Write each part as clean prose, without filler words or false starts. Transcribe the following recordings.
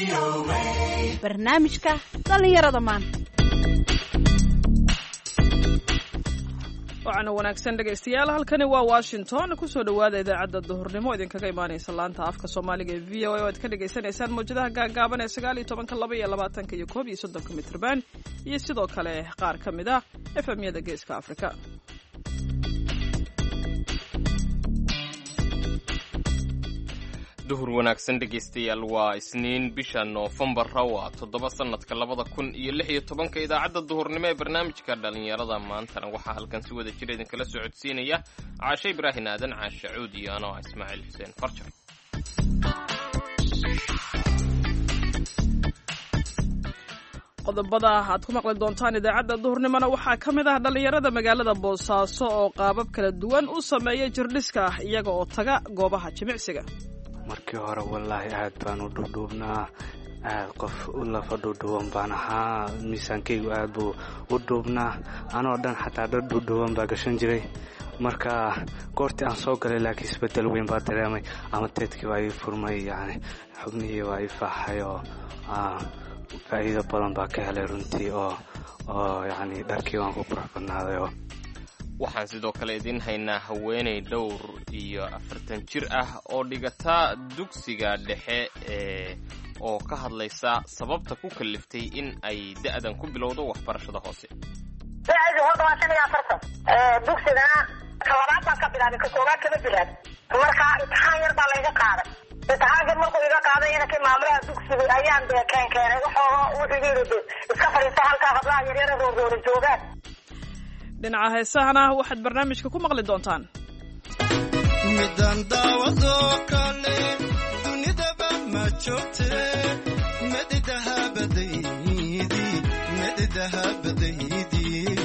barnaamijka dhalinyarada maanta. waxaana wanaagsan dhegaystayaal, halkani waa Washington. kusoo dhawaada idaacadda duhurnimo idinkaga imaanaysa laanta afka Soomaaliga ee VOA oo aad ka dhageysanaysaan mowjadaha gaagaaban ee 19, 22 iyo 31 mitirban iyo sidoo kale qaar ka mid ah FM-yada Geeska Afrika. duhur wanaagsan dhegaystayaal, waa Isniin bisha Noofembar waa 7 sanadka 2016. idaacadda duhurnimo ee barnaamijka dhalinyarada maantana waxaa halkan si wada jir idinkala soo codsiinaya Caashe Ibraahin Aadan, Caashe Cuud iyo anoo Ismaaciil Xuseen Farjar. qodobada aad ku maqli doontaan idaacadda duhurnimona waxaa ka mid ah dhalinyarada magaalada Boosaaso oo qaabab kala duwan u sameeya jirdhiska iyaga oo taga goobaha jimicsiga. markii hore wallaahi aad baan u dhuudhuubnaa, aad qof u lafa dhuudhuuban baan ahaa, miisaankaygu aad buu u dhuubnaa, anoo dhan xataa dhar dhuudhuuban baa gashan jiray. marka goortii aan soo galay laakiin isbeddel weyn baa dareemay, ama teedkii waa ii furmay, yacni xubnihii waa ii faaxay oo faa'iido badan baa ka helay runtii oo yacni dharkii waan ku qurux badnaaday oo waxaan sidoo kale idin haynaa haweeney dhowr iyo 40 jir ah oo dhigata dugsiga dhexe oo ka hadlaysa sababta ku kaliftay in ay da'dan ku bilowdo waxbarashada hoose. da'du horta waa 45 dugsiga kalabaad baan ka bilaabay, ka koobaad kama bilaabin. marka imtixaan yar baa layga qaaday. imtixaanka markuu iga qaaday inanka maamulaha dugsiga ayaan keenay wuxuu yidhi iska fadhiista halkaa hablaha yaryara roogooda joogaan. dhinaca heesahana waxaad barnaamijka ku maqli doontaan midaan daawado kale dunidaba ma joogte medidahabadaydi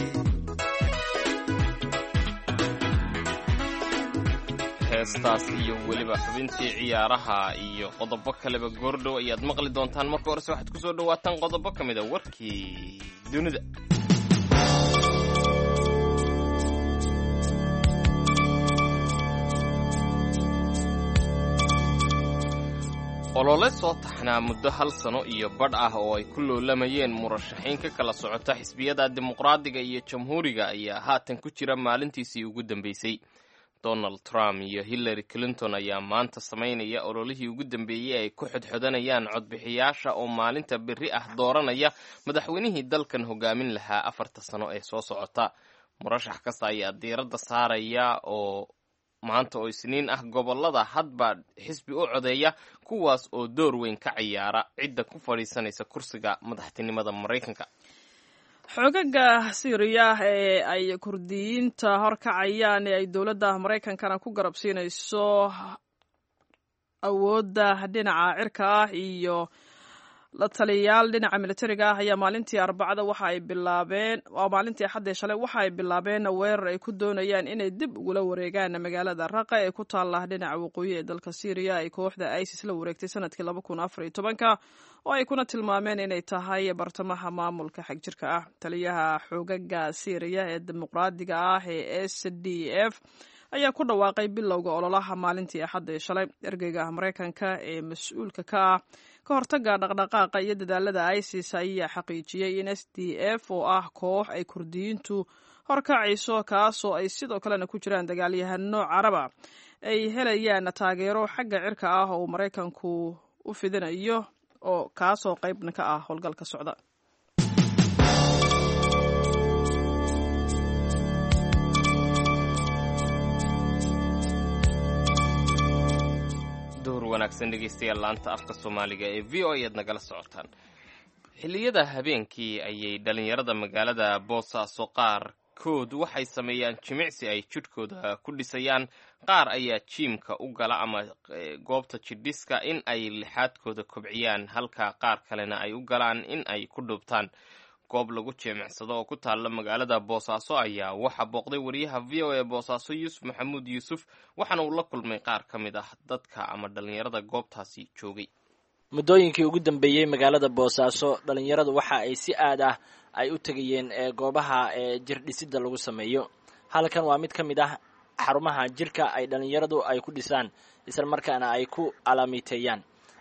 heestaas iyo weliba xubintii ciyaaraha iyo qodobo kaleba goordhow ayaad maqli doontaan. marka horese waxaad ku soo dhawaataan qodobo ka mid a warkii dunida. olole soo taxnaa muddo 1 sano iyo badh ah oo ay ku loolamayeen murashaxiin ka kala socota xisbiyada dimuqraadiga iyo jamhuuriga ayaa haatan ku jira maalintiisii ugu dambeysay. Donald Trump iyo Hillary Clinton ayaa maanta samaynaya ololihii ugu dambeeyey ay ku xodxodanayaan codbixiyaasha oo maalinta berri ah dooranaya madaxweynihii dalkan hogaamin lahaa 4 sano ee soo socota. murashax kasta ayaa diiradda saaraya oo maanta oo Isniin ah gobolada hadba xisbi u codeeya, kuwaas oo door weyn ka ciyaara cidda ku fadhiisanaysa kursiga madaxtinimada Mareykanka. xogaga Syria ee ay Kurdiyiinta horkacayaan ee ay dowladda Mareykankana ku garabsiinayso awoodda dhinaca cirka ah iyo la taliyayaal dhinaca militariga ah ayaa maalintii Arbacada waxa ay bilaabeen weerar ay ku doonayaan inay dib ugula wareegaan magaalada Raqqa ee ku taala dhinaca waqooyi ee dalka Syria ay kooxda ISIS la wareegtay sanadkii 2014 oo ay kuna tilmaameen inay tahay bartamaha maamulka xagjirka ah. taliyaha xogaga Syria ee dimuqraadiga ah ee SDF ayaa ku dhawaaqay bilowga ololaha maalintii Axad ee shalay. ergeyga Mareykanka ee mas'uulka ka ah ka hortaga dhaqdhaqaaqa iyo dadaalada ISIS ayaa xaqiijiyay in SDF oo ah koox ay Kurdiyiintu horkacayso, kaasoo ay sidoo kalena ku jiraan dagaalyahano Caraba, ay helayaan taageero xagga cirka ah oo Mareykanku u fidinayo oo kaasoo qaybna ka ah howlgalka socda. wanaagsan dhegaystayaal, laanta afka Soomaaliga ee VOA aad nagala socotaan. xilliyada habeenkii ayay dhalinyarada magaalada Boosaaso qaarkood waxay sameeyaan jimicsi ay jidhkooda ku dhisayaan. qaar ayaa jiimka u gala ama goobta jidhiska in ay lixaadkooda kobciyaan, halka qaar kalena ay u galaan in ay ku dhubtaan. goob lagu jimicsado oo ku taalla magaalada Boosaaso ayaa waxa booqday wariyaha VOA Boosaaso Yuusuf Maxamuud Yuusuf, waxaana uu la kulmay qaar ka mid ah dadka ama dhalinyarada goobtaasi joogay. muddooyinkii ugu dambeeyey magaalada Boosaaso dhalinyaradu waxa ay si aad ah ay u tagayeen goobaha jirdhisidda lagu sameeyo. halkan waa mid ka mid ah xarumaha jirka ay dhalinyaradu ay ku dhisaan isla markaana ay ku alaamiteeyaan.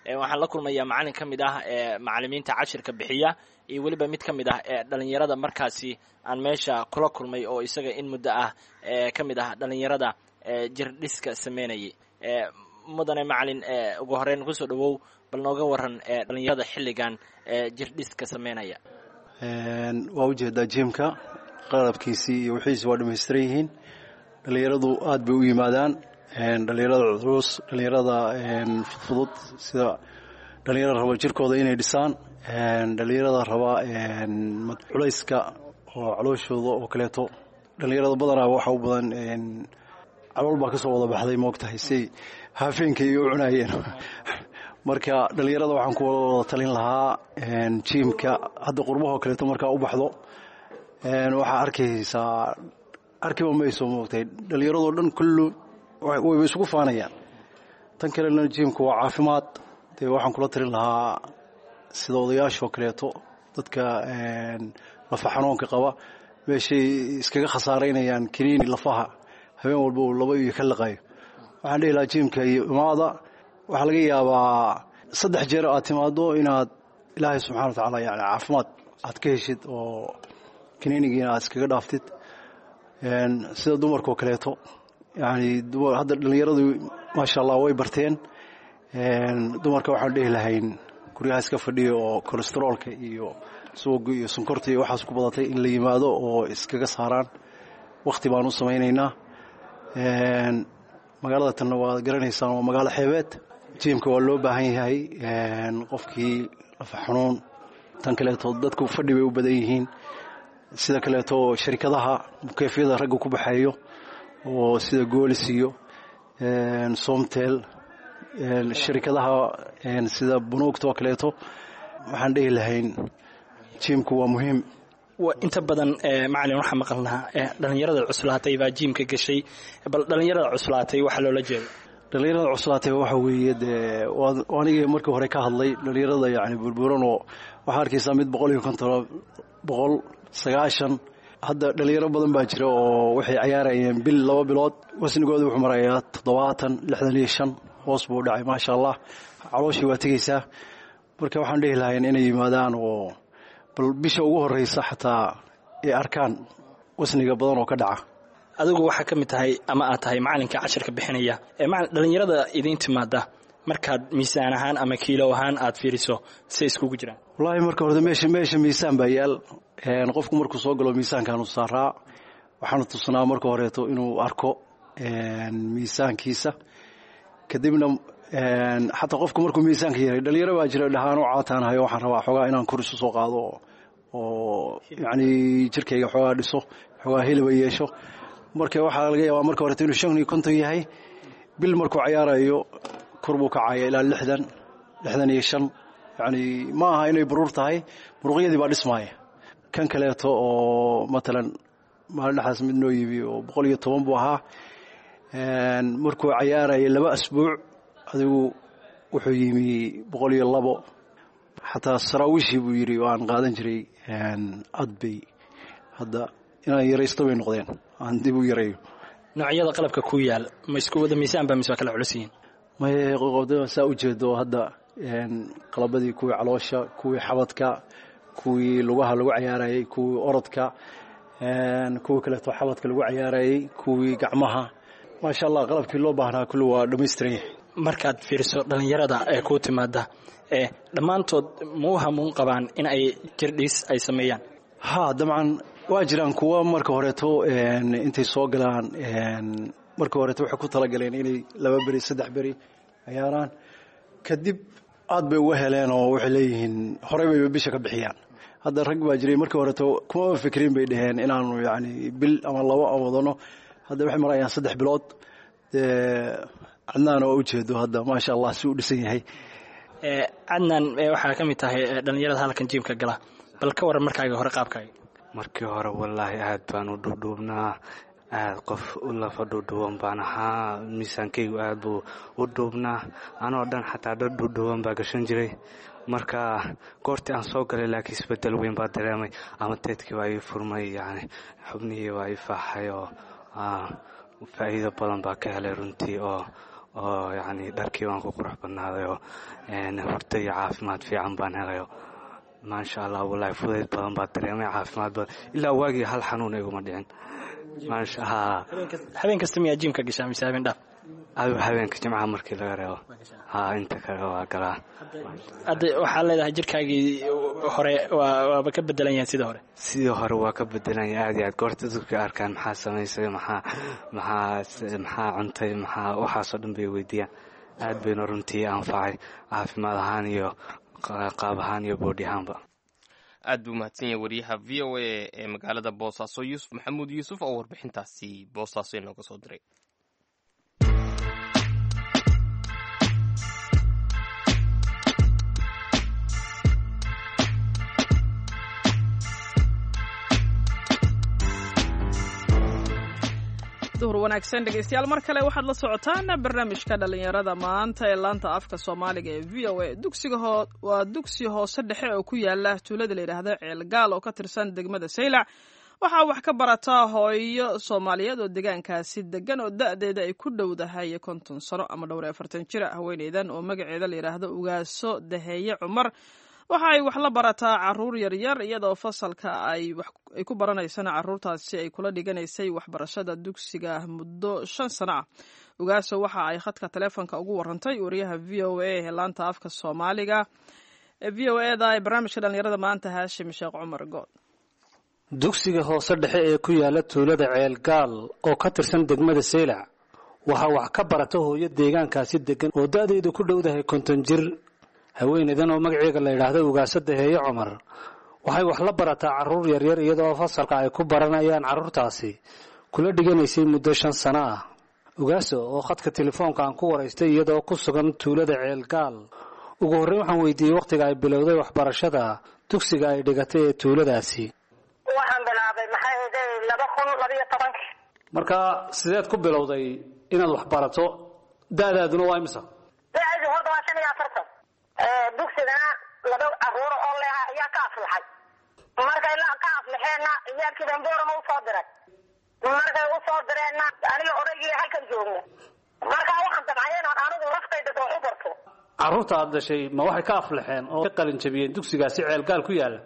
waxaan la kulmayaa macalin ka mid ah macalimiinta cashirka bixiya iyo weliba mid ka mid ah dhalinyarada markaasi aan meesha kula kulmay oo isaga in muddo ah ka mid ah dhalinyarada jirdhiska sameynayay. mudane macalin ugu horeyn kusoo dhawow bal nooga waran dhalinyarada xilligan jirdhiska sameynaya. waa ujeedaa jimka qalabkiisii iyo wixiisi waa dhamaystiran yihiin. dhalinyaradu aad bay u yimaadaan, dhalinyarada culus, dhalinyarada fudud, sida dhalinyarada raba jirkooda inay dhisaan, dhalinyarada raba culayska oo calooshooda oo kaleeto. dhalinyarada badanaa waxa u badan calool baa kasoo wada baxday moogtahay say haafeenkay u cunaayeen. marka dhalinyarada waxaan ku wada talin lahaa jimka hadda qurbahoo kaleeto markaa u baxdo waxaa arkaysaa arkiba mayso moogtahay dhalinyaradoo dhan kullu wayba isugu faanayaan. tan kalena jimka waa caafimaad, dee waxaan kula talin lahaa sida odayaashoo kaleeto dadka lafa xanuunka qaba meeshay iskaga khasaaraynayaan kiniini lafaha habeen walba uu laba iyo ka liqayo. waxaan dhihi lahaa jimka iyo imaada, waxaa laga yaabaa 3 jeer aad timaado inaad ilaahay subxana wa tacaala yani caafimaad aad ka heshid oo kiniinigiina aad iskaga dhaaftid. sida dumarkoo kaleeto yani hadda dhalinyaradu maasha allah way barteen. dumarka waxaan dhihi lahayn guryaha iska fadhiya oo kolesteroolka iyo suuga iyo sonkorta iyo waxaas ku badatay in la yimaado oo iskaga saaraan. wakti baan u samaynaynaa. magaalada tanna waad garanaysaan waa magaalo xeebeed. jimka waa loo baahan yahay qofkii lafa xanuun. tan kaleeto dadku fadhi bay u badan yihiin. sida kaleeto sharikadaha mukeefyada ragga ku baxayo oo sida goolis iyo somtel, sharikadaha sida bunuugta oo kaleeto waxaan dhihi lahayn jimku waa muhiim. inta badan macalin waxaa maqalnaa dhalinyarada cuslaatay baa jimka gashay, bal dhalinyarada cuslaatay waxaa loola jeeda. dhalinyarada cuslaatay waxa weeye dee anigii markii hore ka hadlay dhalinyarada yani burburan oo waxaa arkaysaa mid 190 hadda dhalinyaro badan baa jira oo waxay cayaarayeen bil 2 bilood wasnigooda wuxuu marayaa 65 hoos buu dhacay maasha allah. calooshii waa tegaysaa. marka waxaan dhihi lahayn inay yimaadaan oo bal bisha ugu horeysa xataa ay arkaan wasniga badan oo ka dhaca. adigu waxaa ka mid tahay ama aad tahay macalinka cashirka bixinaya dhalinyarada idiin timaada markaad miisaan ahaan ama kiilo ahaan aad fiiriso say iskugu jiraan? wallaahi marka hore meesha miisaan baa yaal. qofku markuu soo galo miisaankaanu saaraa. waxaanu tusnaa marka horeeto inuu arko miisaankiisa. kadibna xataa qofku markuu miisaanka yahay dhalinyaro baa jira dhahaan oo caataanahay waxaan rabaa xoogaa inaan kor isu soo qaado oo yani jirkayga xoogaa dhiso, xoogaa heliba yeesho. marka waxaa laga yaabaa marka horeeto inuu 55 yahay. bil markuu cayaarayo kor buu kacaya ilaa 65. yani ma aha inay baruur tahay, muruqyadii baa dhismaaya. kan kaleeto oo matalan maalin dhaxaas mid noo yimi oo 110 buu ahaa. markuu cayaaraya 2 asbuuc adigu wuxuu yimi 102. xataa saraawiishii buu yidhi waan qaadan jiray adbay hadda inaan yaraysto bay noqdeen, aan dib u yarayo. noocyada qalabka ku yaal ma isku wada miisaan baa mise waa kala culus yihiin? may qoqobda saa u jeedo hadda qalabadii kuwii caloosha, kuwii xabadka, kuwii lugaha lagu cayaarayay, kuwii orodka, kuwii kaleeto xabadka lagu cayaarayay, kuwii gacmaha. maasha allah qalabkii loo baahnaa kulli waa dhammaystiran yahay. markaad fiiriso dhalinyarada ee ku timaada dhammaantood muu hamuun qabaan in ay jirdhis ay sameeyaan? ha dabcan waa jiraan kuwa marka horeeto intay soo galaan marka horeeto waxay ku talagaleen inay 2 beri 3 beri cayaaraan. kadib aad bay uga heleen oo waxay leeyihiin horey bay bisha ka bixiyaan. hadda rag baa jiray marka horeeto kuma fikrin bay dhaheen inaanu yani bil ama 2 aan wadano. hadda waxay marayaan 3 bilood. cadnaan oo ujeedo hadda maasha allah si u dhisan yahay. cadnaan waxaa ka mid tahay dhalinyarada halkan jimka gala, bal ka waran markaaga hore qaabkaaga? markii hore wallaahi aad baan u dhuudhuubnaa, aad qof u lafa dhuudhuuban baan ahaa. miisaankaygu aad buu u dhuubnaa. anoo dhan xataa dhar dhuudhuuban baa gashan jiray. marka goortii aan soo galay laakiin isbedel weyn baa dareemay. ama teedkii waa ii furmay, yani xubnihii waa ii faaxay oo faa'iido badan baa ka helay runtii oo oo yacni dharkii waan ku qurux badnaadayoo hurdo iyo caafimaad fiican baan helayo maasha allah wallaahi fudayd badan baa dareemay caafimaad badan ilaa waagii hal xanuun iguma dhicin habeen kasta miyaa jiimka gashaa mise habeen dhaaf habeenka jimcaha markii laga reebo inta kale waa galaa hadda waxaa leedahay jirkaagii hore waaba ka bedelan yahay sidii hore waa ka bedelan yahay aad iyo aad goorta dadka arkaan maxaa samaysay maxaa cuntay maxaa waxaasoo dhan bay weydiiyaan aad bayna runtii anfacay caafimaad ahaan iyo qaab ahaan iyo boodhi ahaanba aad buu mahadsan yahay wariyaha v o a ee magaalada boosaaso yuusuf maxamuud yuusuf oo warbixintaasi boosaaso inooga soo diray. duhur wanaagsan dhegeystayaal mar kale waxaad la socotaan barnaamijka dhalinyarada maanta ee laanta afka soomaaliga ee v o a waa dugsi hoose dhexe oo ku yaala tuulada la yidhaahdo ceelgaal oo ka tirsan degmada saylac waxaa wax ka barataa hooyo soomaaliyeed oo deegaankaasi degan oo da-deeda ay ku dhowdahay 50 sano ama dhowr 40 jir haweeneydan oo magaceeda la yidhaahdo ugaaso daheeye cumar waxa ay wax la barataa caruur yaryar iyadoo fasalka ay ku baranaysana caruurtaasi ay kula dhiganaysay waxbarashada dugsiga muddo 5 sano ah. Ugaaso waxa ay khadka taleefanka ugu warantay wariyaha v o a ee laanta afka Soomaaliga ee v o a da barnaamijka dhalinyarada maanta Haashim Sheekh Cumar Good. Dugsiga hoose dhexe ee ku yaala tuulada Ceelgaal oo ka tirsan degmada Saylac waxa wax ka barata hooyo deegaankaasi degan oo da'deedu ku dhowdahay 50 jir. haweeneydan oo magaceega la yiraahdo Ugaaso Daheeye Cumar waxay wax la barataa caruur yaryar iyadoo fasalka ay ku baranayaan caruurtaasi kula dhiganaysay muddo 5 sano ah. Ugaaso oo khadka telefoonka aan ku wareystay iyadoo ku sugan tuulada Ceelgaal ugu horreyn waxaan weydiiyay waqtiga ay bilowday waxbarashada dugsiga ay dhigatay ee tuuladaasi. waxaan bilaabay maxay ahayd 2012 marka sideed ku bilowday inaad wax barato da'daaduna waa imisa? da'du horta waa 45 dugsigana laba caruur oo leh ayaa ka aflaxay markay la ka aflaxeena iyagii damboora ma soo diray markay u soo direena aniga odaygii halkan joogno marka waxaan dabcayeen anigu raftayda oo u barto caruurta aad dhashay ma waxay ka aflaxeen oo ka qalin jabiyeen dugsigaasi Ceelgaal ku yaala?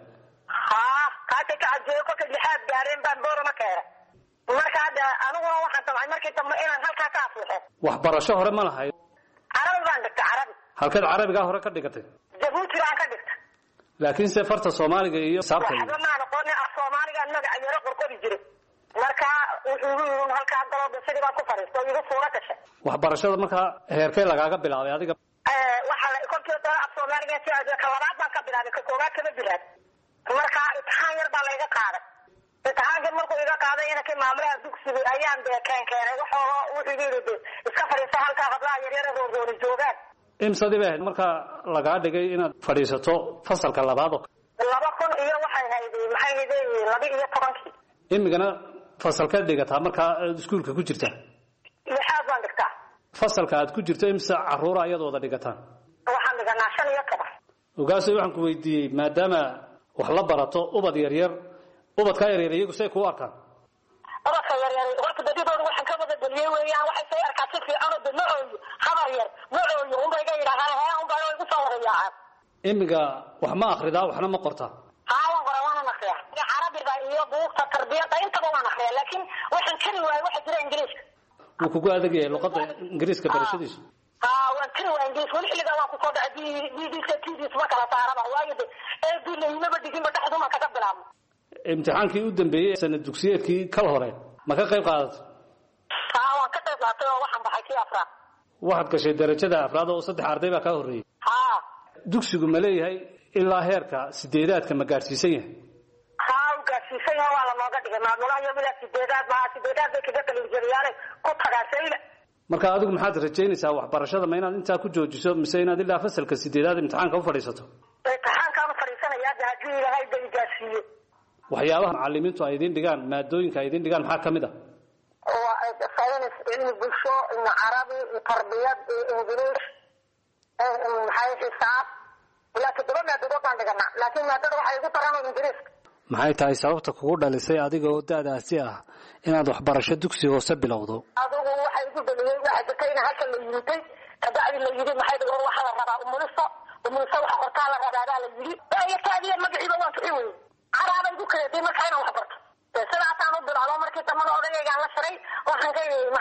kaasay ka cajeeyo ka lixaad gaareen baan boora ma keenay marka anigu waxaan dabcay markii dambe inaan halkaa ka aflaxo waxbarasho hore ma lahayd? carabi baan dhigtay carabi halkeed carabiga hore ka dhigatay? Jabuuti baan ka dhigtay laakiin se farta Soomaaliga iyo saabta waxba ma aqoon Soomaaliga magaca yaro qorqori jiray marka wuxuu halkaa dalada sidii baan ku fariistay igu suura gashay waxbarashada marka heerkee lagaaga bilaabay adiga? waxa la computer Soomaaliga si aad ka labaad baan ka bilaabay ka koobaad kama bilaabay marka imtixaan yar baa laga qaaday imtixaanka markuu iga qaaday inay maamulaha dugsiga ayaan keenay wuxuu yiri iska fariisto halkaa hablaha yaryar oo joogaan imsadii baa marka laga dhigay inaad fadhiisato fasalka labaad oo 2000 iyo waxay hayday maxay hayday 12 imigana fasalka dhigataa marka iskuulka ku jirta lixaad baan dhigtaa fasalka aad ku jirto imsa caruur ayad wada dhigataan waxaan dhiganaa 5 iyo 10 Ugaaso waxaan ku weydiiyay maadaama wax la barato ubad yaryar ubadka yaryar iyagu say ku arkaan ubadka yaryar horta dadidoodu waxaan ka wada daliyay weeyaan waxay say arkaa si fiican oo dhamaayo habar yar macooyo unbay ga yiraahdaan unbay ugu soo warayaan imiga wax ma akhridaa waxna ma qortaa waan qoraana ma akhriyaa carabi baa iyo buugta tarbiyada inta waan akhriyaa laakiin waxaan kari waayay waxa jira ingiriiska wuu kugu adag yahay luqadda ingiriiska barashadiisu waan kari waayay ingiriis wali xilliga waan ku soo dhacay DDCTs ma kala saaraba waayo ee diinaba digin ba dhaxdu ma ka bilaabmo imtixaankii u dambeeyay sanad dugsiyeedkii kala hore ma ka qayb qaadato waan ka qayb qaatay waxaan baxay kii afraad waxaad gashay darajada afraad oo 3 arday baa ka horeeyay dugsigu ma leeyahay ilaa heerka 8aadka ma gaarsiisan yahay gaarsiisan yahay waa la nooga dhigay maamulaha iyo wiilka 8aad bay kaga qalin jariyaan ku tagaasayla marka adigu maxaad rajaynaysaa waxbarashada ma inaad inta ku joojiso mise inaad ilaa fasalka 8aad imtixaanka u fadhiisato imtixaanka ma fadhiisanayaa hadii ilaahay bay gaarsiiyo waxyaabaha macallimiintu ay idin dhigaan maadooyinka ay idin dhigaan maxaa kamid ah science ilmi bulsho carabi tarbiyad ingiriis maxay xisaab laakiin dad baan dhiganaa laakiin maadada waxay ugu taranayaan ingiriis maxay tahay sababta kugu dhalisay adiga oo da'daasi ah inaad waxbarasho dugsi hoose bilowdo adigu waxay ugu ku dhaliyay waxa dadkayna halka la yimid kabacdi la yiri maxay dhaw waxa la rabaa umuliso waxa qortaa la rabaa la yiri ay taadiya magaciiba waan ku xigay arabay ku kaleeday marka inaan wax barto sidaataan u bilaabo markii tamada odayga la shiray waxaan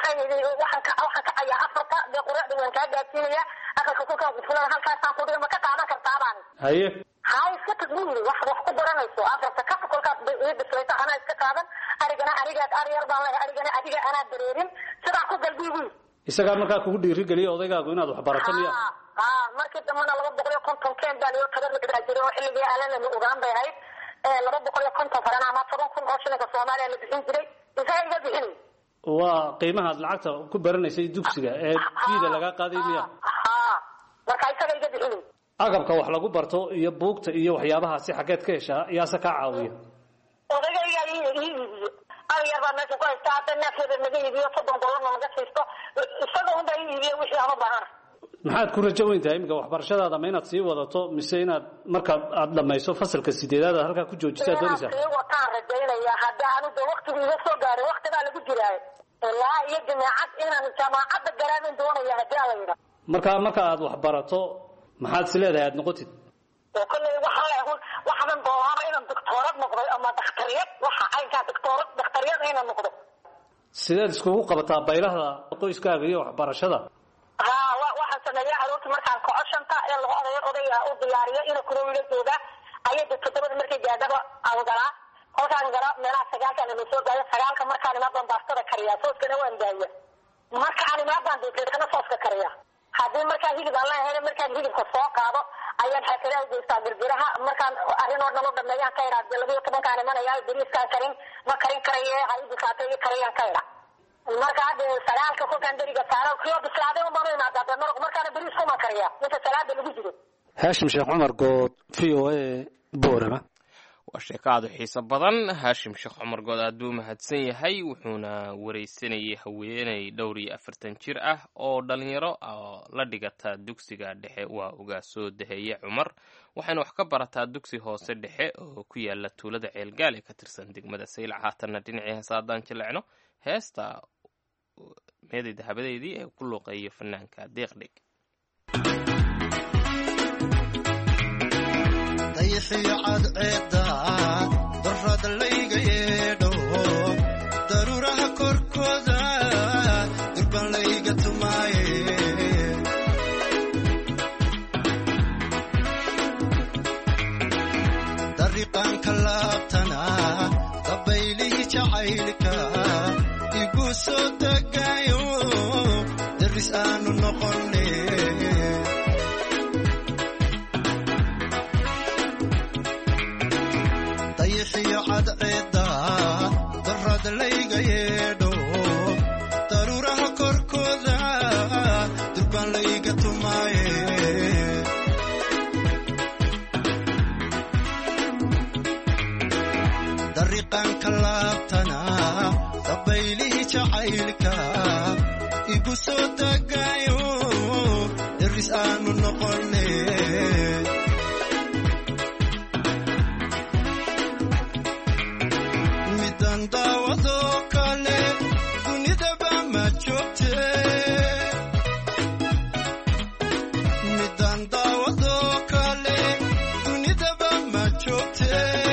ka ayaa afarta de quraacda waan ka gaarsiinaya aqalka ku ka fulan halkaas ku dhigay marka qaadan kartaa baan hay iska tadwiiri wax ku baranayso afarta ka kolkaas bislayta ana iska qaadan arigana ariyar baan leeyahay arigana adiga ana dareerin sidaa ku galbiigi isaga markaa kugu dhiiri galiyo odaygaagu inaad wax barato miya markii damana 250 keen baa loo tabar dhigay jiro xilliga alana la ogaan bay ahayd 250 farana ama 10,000 oo shilinka Soomaaliya la bixin jiray isaga bixin waa qiimaha lacagta ku baranaysay dugsiga ee fiida laga qaaday miya marka isaga bixin agabka wax lagu barto iyo buugta iyo waxyaabaha si xageed ka hesha yaasa ka caawiyo odayga ariga baa meesha ku haystaa nafteeda naga iibiyo $7 naga siisto isaga uu baa iibiyo wixii aan u baahan maxaad ku rajo weyntahay imika waxbarashadaada ma inaad sii wadato mise inaad marka aad dhamayso fasalka 8aad halka ku joojisaa doonaysaa ee wataan rajaynaya hadda aanu waqtigiisa soo gaaray waqtiga lagu jiray ilaa iyo jaamacad garaamin doonaya hadda la yiraahdo marka aad wax barato maxaad sileedahay aad noqotid kulli waxaan doonaa inaan doctorate noqdo ama dhakhtariyad waxa ay ka dhakhtariyad inaan noqdo sideed isku qabataa baylahda qoyskaaga iyo waxbarashada waxaan sameeyaa aroortii markaan ka coshanta ee lagu odaya u diyaariyo inuu ku wiilashooda ayada todobada markay gaadaba aan galaa halkaan galaa meelaha sagaalka la soo gaayo sagaalka markaan imaadaan baastada kariya sooskana waan daaya markaan imaadaan deeqana sooska kariya haddii markaan hilib aan leeyahay markaan hilibka soo qaado ayaan xaqiiqada u geystaa girgiraha markaan arrin oo dhan u dhameeyaan ka iraad 12 kaan imanaya bariiska karin ma karin karaye hay'ad kaatay kariyaan ka iraad marka hadda sagaalka ku kan dariga saaro kiyo bislaaday oo baro imaada markaan bariiska ma kariya inta salaada lagu jiro Haashim Sheekh Cumar Good VOA Boorama waa sheekadu xiiso badan Haashim Sheekh Cumar Good aad buu mahadsan yahay wuxuuna wareysanayay haweeney dhowr iyo 40 jir ah oo dhalinyaro la dhigata dugsiga dhexe waa uga soo daheeyay Cumar waxayna wax ka barataa dugsi hoose dhexe oo ku yaala tuulada Ceelgaal ee ka tirsan degmada Saylac haatana dhinacii heesaadaan jilacno heesta meeday dahabadeedii ee ku luuqeeyo fanaanka deeqdhig dayxiyo cadceeda darrad layga yeedho daruuraha korkooda durban layga tumaaye dariiqaanka laabtana dabaylihi jacaylka igu soo degaayo daris aanu noqone dayxiyo cadceeda darrad layga yeedho daruuraha korkooda durban layga tumaaye dariiqaanka laabtana dabaylihi jacaylka igu soo degaayo daris aanu noqone midaan daawado kale dunidaba ma joogte midaan daawado kale dunidaba ma joogte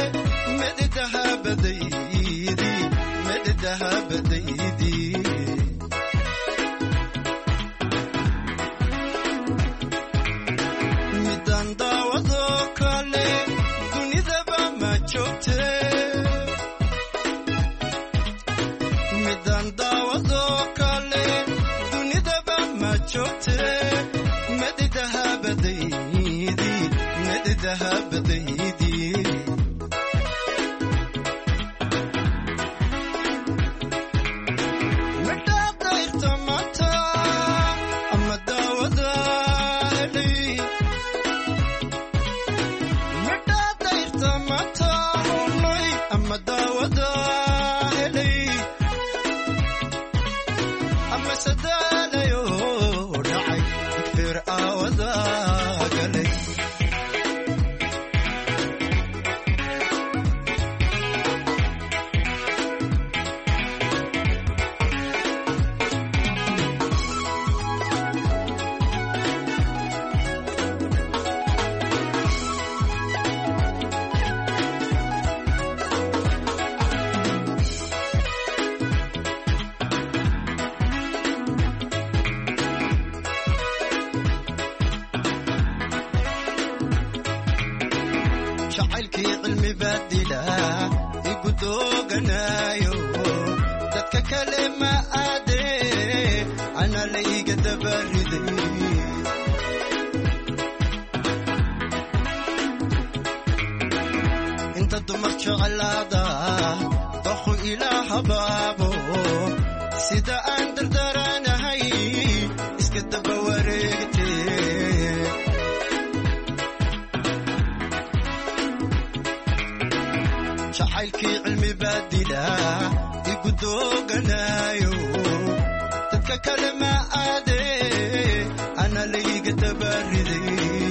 meddahabadaydi midaan daawado kale dunidaba ma joogte midaan daawado kale dunidaba ma joogte meddahabadaydi dooganayo dadka kale ma aade ana layga dabariday inta dumar jeclaada doqo ilaaha baabo sida aan dardaranahay iska daba wareegtee jacaylkii cilmi baadila igu dooganayo dadka kale ma aade ana layga dabariday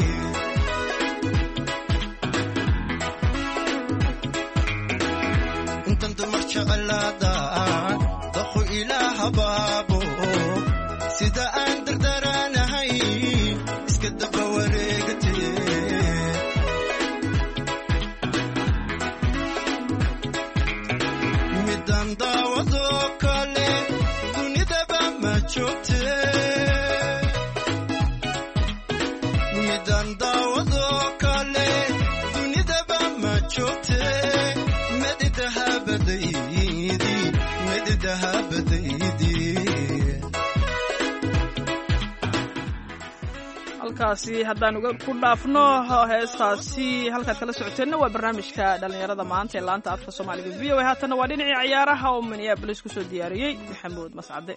intan dumar jeclaada doqo ilaaha baabo sida aan dardaranahay iska daba wareegtee midaan daawado kale dunidaba ma joogte midaan daawado kale dunidaba ma joogte halkaasi haddaan ku dhaafno heestaasi halkaad kala socoteenna waa barnaamijka dhallinyarada maanta ee laanta afka soomaaliga v o a haatanna waa dhinacii ciyaaraha oo minneabolis ku soo diyaariyey maxamuud mascade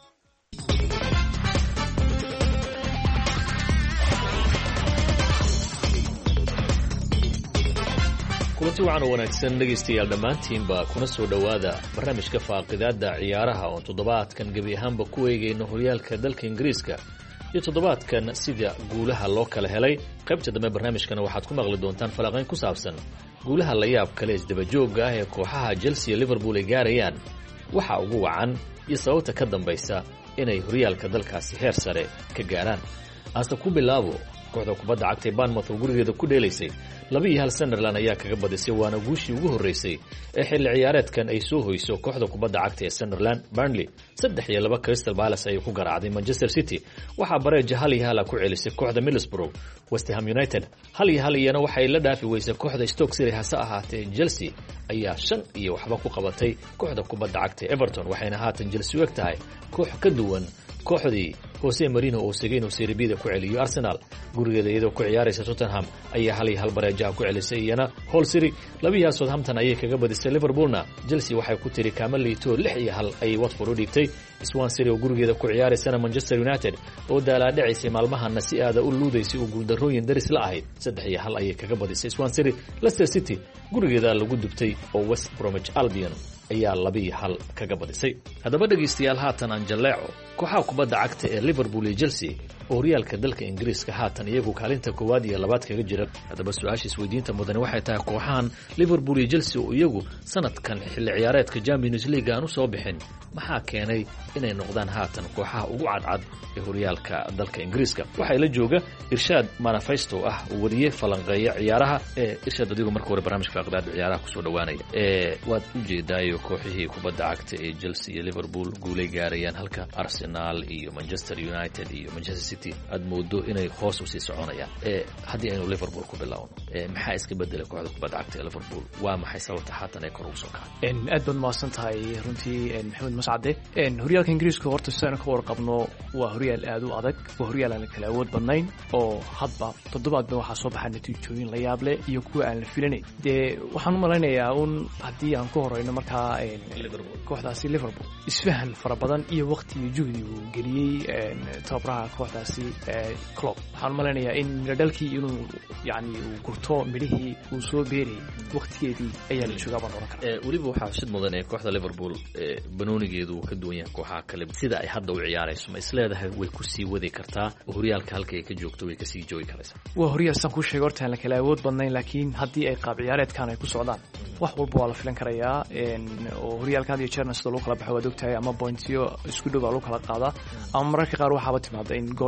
kulanti wacan oo wanaagsan dhegaystayaal dhammaantiinba kuna soo dhowaada barnaamijka faaqidaadda ciyaaraha oon toddobaadkan gebi ahaanba ku eegayno horyaalka dalka ingiriiska iyo toddobaadkan sida guulaha loo kala helay qaybta dambe barnaamijkana waxaad ku maqli doontaan falanqayn ku saabsan guulaha la yaab kale isdabajoogga ah ee kooxaha Chelsea iyo Liverpool ay gaarayaan waxa ugu wacan iyo sababta ka dambaysa inay horyaalka dalkaasi heer sare ka gaaraan hasta ku bilaabo kooxda kubadda cagta Bournemouth oo gurigeeda ku dheelaysay 2-1 Sunderland ayaa kaga badisay waana guushii ugu horeysay ee xilli ciyaareedkan ay soo hoyso kooxda kubadda cagta ee Sunderland. Burnley 3-2 Crystal Palace ay ku garaacday Manchester City waxaa bareeja 1-1 ku celisay kooxda Middlesbrough. West Ham United 1-1 iyana waxay la dhaafi weysay kooxda Stoke City hase ahaatee Chelsea ayaa 5-1 ku qabatay kooxda kubadda cagta Everton waxayna haatan Chelsea u egtahay koox ka duwan kooxdii Jose Mourinho oo Serie B ku celiyo Arsenal gurigeeda iyadoo ku ciyaaraysa Tottenham ayaa 1-1 bareeja ku celisay iyana Hull City 2-2 Southampton ayay kaga badisay Liverpoolna Chelsea waxay ku tiri Kamalito 6-1 ay Watford u dhigtay Swansea City oo gurigeeda ku ciyaaraysa Manchester United oo daalaadhacisay maalmahana si aad u luudaysay oo guuldarooyin daris la ahayd 3-1 ayay kaga badisay Swansea City. Leicester City gurigeeda lagu dubtay oo West Bromwich Albion ayaa 2-1 kaga badisay. Haddaba dhageystayaal haatan aan jaleeco kooxaha kubadda cagta ee Liverpool iyo Chelsea oo horyaalka dalka Ingiriiska haatan iyagu kaalinta koowaad iyo labaad kaga jira. Haddaba su'aasha isweydiinta mudan waxay tahay kooxahan Liverpool iyo Chelsea oo iyagu sanadkan xilli ciyaareedka Champions League aan u soo bixin maxaa keenay inay noqdaan haatan kooxaha ugu cadcad ee horyaalka dalka Ingiriiska. Waxay la jooga Irshaad Manifesto ah oo wariye falanqeeya ciyaaraha Irshaad adigu markii hore barnaamijka faaqidaadda ciyaaraha ku soo dhawaanaya waad u jeedaay kooxihii kubadda cagta ee Chelsea iyo Liverpool guulay gaarayaan halka Arsenal iyo Manchester United iyo Manchester City aad moodo inay hoos u sii soconayaan haddii aynu Liverpool ku bilaawno maxaa iska bedelay kooxda kubadda cagta ee Liverpool waa maxay sababta haatan ay kor ugu soo kacday aad baad mahadsan tahay runtii maxamed mascade horyaalka Ingiriiska horta sidaan ka warqabno waa horyaal aad u adag waa horyaal aan kala awood badnayn oo hadba toddobaadba waxa soo baxay natiijooyin la yaab leh iyo kuwa aan la filanayn waxaan u malaynayaa haddii aan ku horeyno markaa kooxdaasi Liverpool isfahan fara badan iyo waqti iyo juhdi uu geliyey tababaraha kooxdaasi Klopp waxaan u malaynayaa in miradhalkii inuu yani uu gurto midhihii uu soo beerayay waqtigeedii ayaa la joogaa baan oran karaa weliba waxaa xusid mudan ee kooxda Liverpool banoonigeedu uu ka duwan yahay kooxaha kale sida ay hadda u ciyaarayso ma isleedahay way ku sii wadi kartaa horyaalka halka ay ka joogto way ka sii joogi karaysaa waa horyaal san ku sheegay horta la kala awood badnayn laakiin haddii ay qaab ciyaareedkan ay ku socdaan wax walba waa la filan karayaa oo horyaalkan iyo Chelsea loo kala baxo waad ogtahay ama pointiyo isku dhow loo kala qaadaa ama mararka qaar waxaaba timaada in goal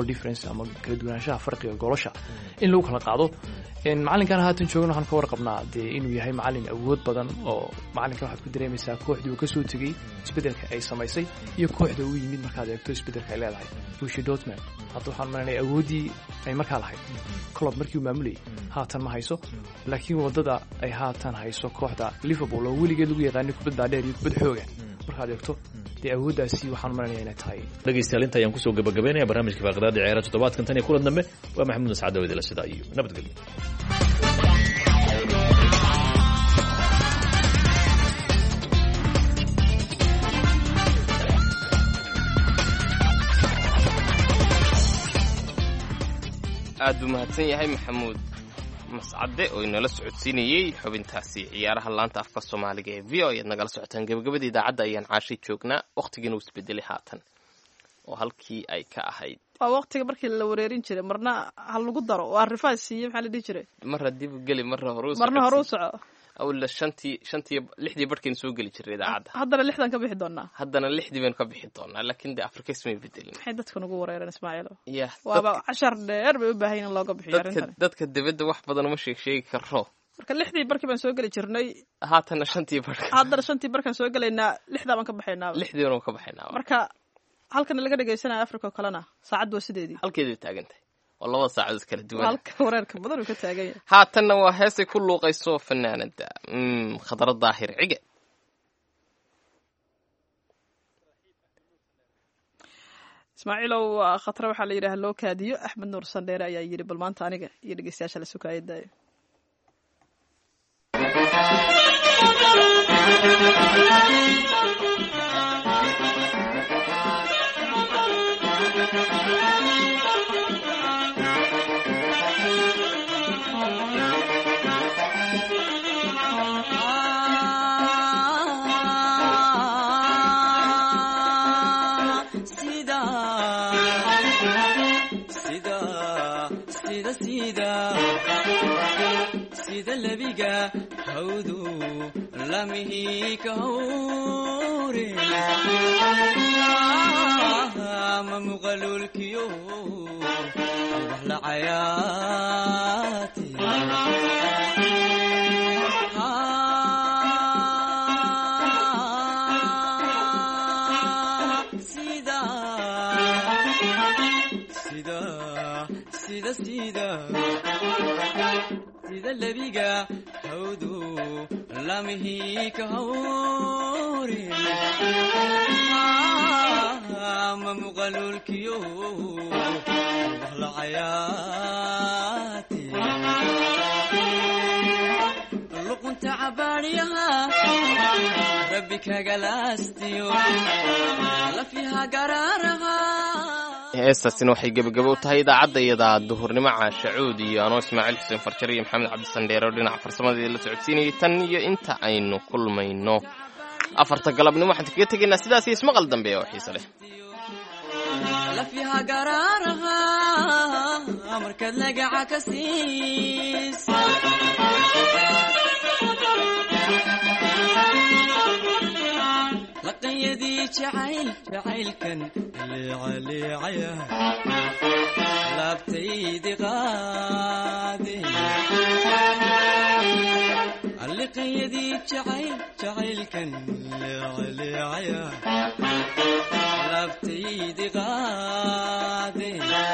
difference ama kala duwanaanshaha farqiga golosha in lagu kala qaado macalinkan haatan joogan waxaan ka warqabnaa dee inuu yahay macalin awood badan oo macalinka waxaad ku dareemaysaa kooxdii uu kasoo tegey isbedelka ay samaysay iyo kooxda uu yimid markaad eegto isbedelka ay leedahay Borussia Dortmund hadda waxaan malanaya awooddii ay markaa lahayd club markii uu maamulayay haatan ma hayso laakiin wadada ay haatan hayso kooxda Liverpool oo weligeed lagu yaqaanay kubadda dheer iyo kubadda xooga markaad eegto dee awooddaasi waxaan malanaya inay tahay dhegeystayaal inta ayaan kusoo gabagabeynaya barnaamijka faaqidaada ciyaaraha toddobaadkan tan iyo kulan dambe waa maxamuud nascad oo idila sidaa iyo nabadgelyo aad buu mahadsan yahay maxamuud mascade oo inala socodsiinayey xubintaasi ciyaaraha laanta afka soomaaliga ee v o ayaad nagala socotaan gabagabada idaacadda ayaan caashay joognaa waqtigiina uu isbedelay haatan oo halkii ay ka ahayd waa waqtiga markii la wareerin jiray marna ha lagu daro waa rifaas siiye maxaa la dhihi jiray marra dib u geli marra hore u soco awla shantii lixdii barhkeen soo geli jiray idaacadda haddana lixdan ka bixi doonaa haddana lixdii baynu ka bixi doonaa laakiin dee afrika ismay bedelin maxay dadka nagu wareereen ismaaciilo yah waaba cashar dheer bay u baahan in looga bixiyo arrintan dadka dibadda wax badan uma sheegi karo marka lixdii barkii baan soo geli jirnay haatana shantii barka haddana shantii barkaan soo gelaynaa lixdaa baan ka baxaynaa lixdii baan ka baxaynaa marka halkan laga dhagaysanayo africa kalena saacad waa sideedii halkeeday taagantahay waa labada saacadood kala duwan halka wareerka badan uu ka taagan yahay haatanna waa heesay ku luuqayso fanaanada khadra daahir cige ismaaciilow khatra waxaa la yidhaha loo kaadiyo axmed nuur sandheere ayaa yidhi bal maanta aniga iyo dhegeystayaasha la sukaaya daayo sida lebiga hawdu lamihi ka hawre ma muqalulkiyo wax la cayaati sida lebiga hawdu lamihi ka hawre ma muqalulkiyo wax la cayaati luqunta cabaariyaha rabbi kagalaastiyo lafiha garaaraha heestaasina waxay gebagabo u tahay idaacadda iyada duhurnimo caashacuud iyo anoo ismaaciil xuseen farjar iyo maxamed cabdisandheere oo dhinaca farsamada la socodsiinayay tan iyo inta aynu kulmayno 4 galabnimo waxaan kaga tegaynaa sidaas iyo ismaqal dambe oo xiiso leh lafiha garaaraha markaad lagaca ka siisa laqanyadii jacaylkan leecaleecaya laabtaydi qaade liqanyadii jacaylkan leecaleecaya laabtaydi qaade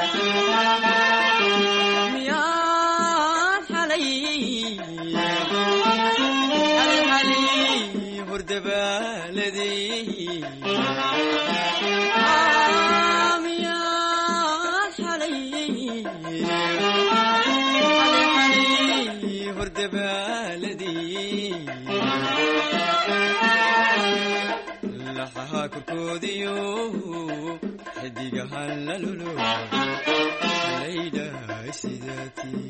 miyaan xalay hordabaaladey miyaan xalay hordabaaladey laxaha korkoodiyo xidigahan la lulo laydhahay sidaatii